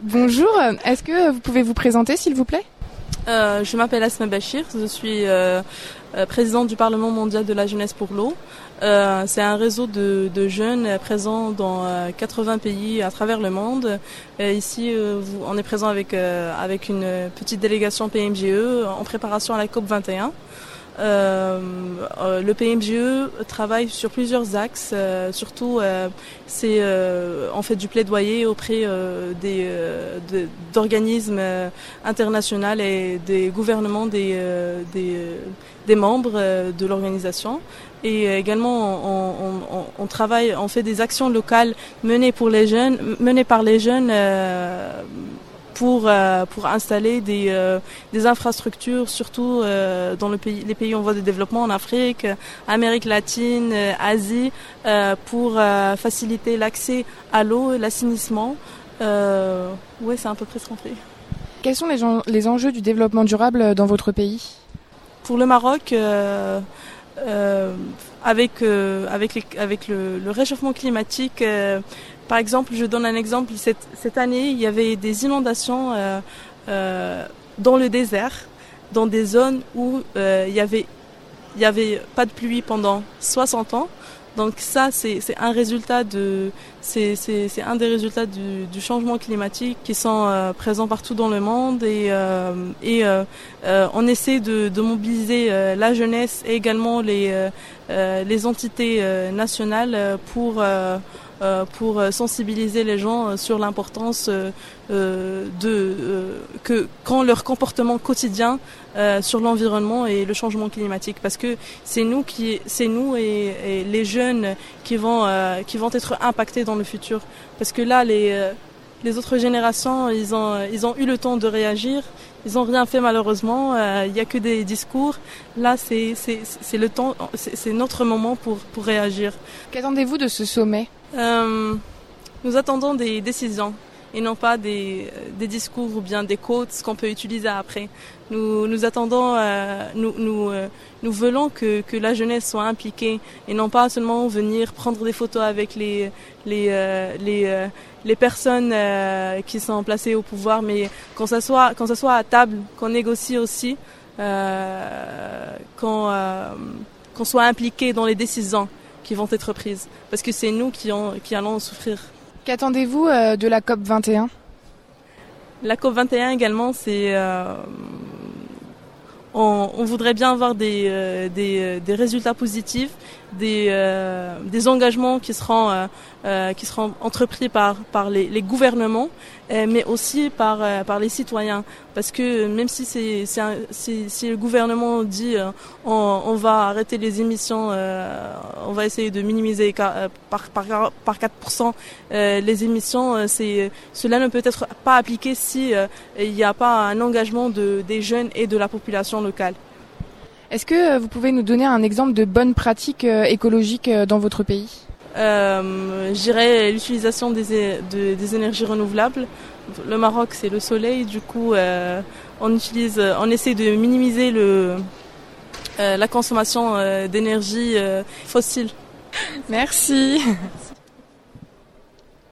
Bonjour, est-ce que vous pouvez vous présenter s'il vous plaît ? Je m'appelle Asma Bachir, je suis présidente du Parlement mondial de la jeunesse pour l'eau. C'est un réseau de jeunes présents dans 80 pays à travers le monde. Ici, on est présent avec une petite délégation PMGE en préparation à la COP 21. Le PMGE travaille sur plusieurs axes, surtout on fait du plaidoyer auprès d'organismes internationaux et des gouvernements des membres de l'organisation. Et également, on fait des actions locales menées par les jeunes pour installer des infrastructures, surtout dans les pays en voie de développement, en Afrique, Amérique latine, Asie, pour faciliter l'accès à l'eau et l'assainissement. Ouais, c'est à peu près ce qu'on fait. Quels sont les enjeux du développement durable dans votre pays ? Pour le Maroc, avec le réchauffement climatique, par exemple, je donne un exemple. Cette année, il y avait des inondations dans le désert, dans des zones où il y avait pas de pluie pendant 60 ans. Donc ça, c'est un résultat c'est un des résultats du changement climatique qui sont présents partout dans le monde et on essaie de mobiliser la jeunesse et également les entités nationales pour sensibiliser les gens sur l'importance que quand leur comportement quotidien sur l'environnement et le changement climatique, parce que c'est nous et les jeunes qui vont être impactés dans le futur, parce que là les autres générations ils ont eu le temps de réagir. Ils n'ont rien fait malheureusement, il n'y a que des discours. Là, c'est le temps, c'est notre moment pour réagir. Qu'attendez-vous de ce sommet ? Nous attendons des décisions et non pas des discours ou bien des quotes qu'on peut utiliser après. Nous attendons, nous voulons que la jeunesse soit impliquée et non pas seulement venir prendre des photos avec les personnes qui sont placées au pouvoir, mais qu'on s'assoit à table, qu'on négocie aussi, qu'on soit impliqué dans les décisions qui vont être prises, parce que c'est nous qui allons souffrir. Qu'attendez-vous de la COP 21 ? La COP 21 également, c'est on voudrait bien avoir des résultats positifs, des engagements qui seront entrepris par les gouvernements, mais aussi par les citoyens, parce que même si si le gouvernement dit on va arrêter les émissions, on va essayer de minimiser par 4% les émissions, cela ne peut être pas appliqué si il n'y a pas un engagement des jeunes et de la population locale. Est-ce que vous pouvez nous donner un exemple de bonnes pratiques écologiques dans votre pays ? Je dirais l'utilisation des énergies renouvelables. Le Maroc, c'est le soleil, du coup, on essaie de minimiser la consommation d'énergie fossile. Merci.